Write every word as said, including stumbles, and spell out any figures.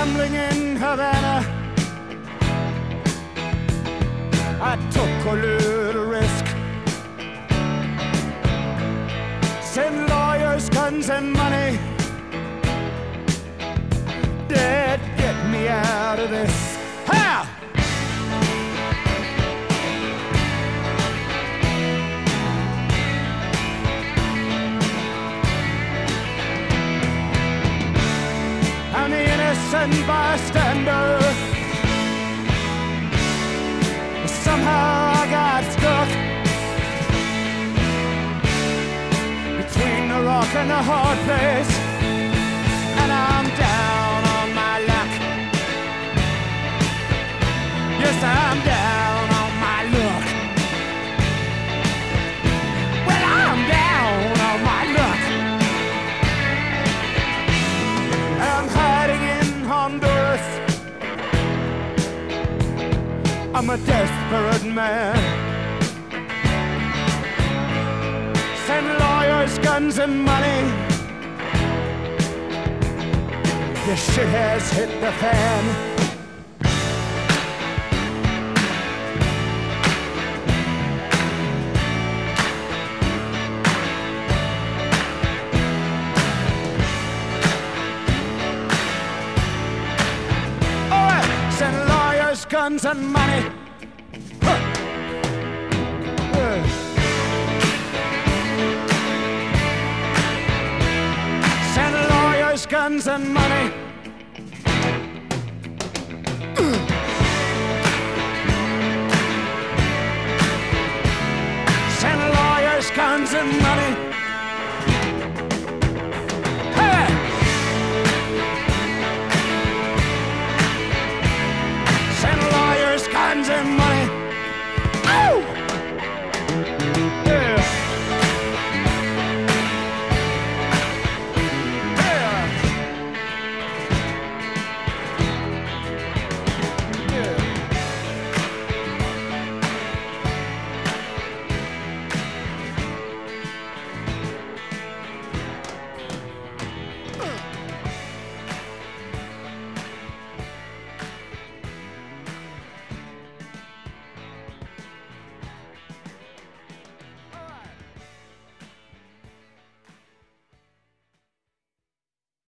gambling in Havana, I took a little risk. Send lawyers, guns, and money. Dad, get me out of this. Ha! I'm the innocent bystander. Somehow I got stuck between the rock and the hard place, and I'm down on my luck. Yes, I'm down on my luck. Well, I'm down on my luck. I'm hiding in Honduras. I'm a desperate man. Send lawyers, guns, and money. This shit has hit the fan. All right, send lawyers, guns, and money. Huh. Yeah. Send lawyers, guns, and money. Send lawyers, guns, and money.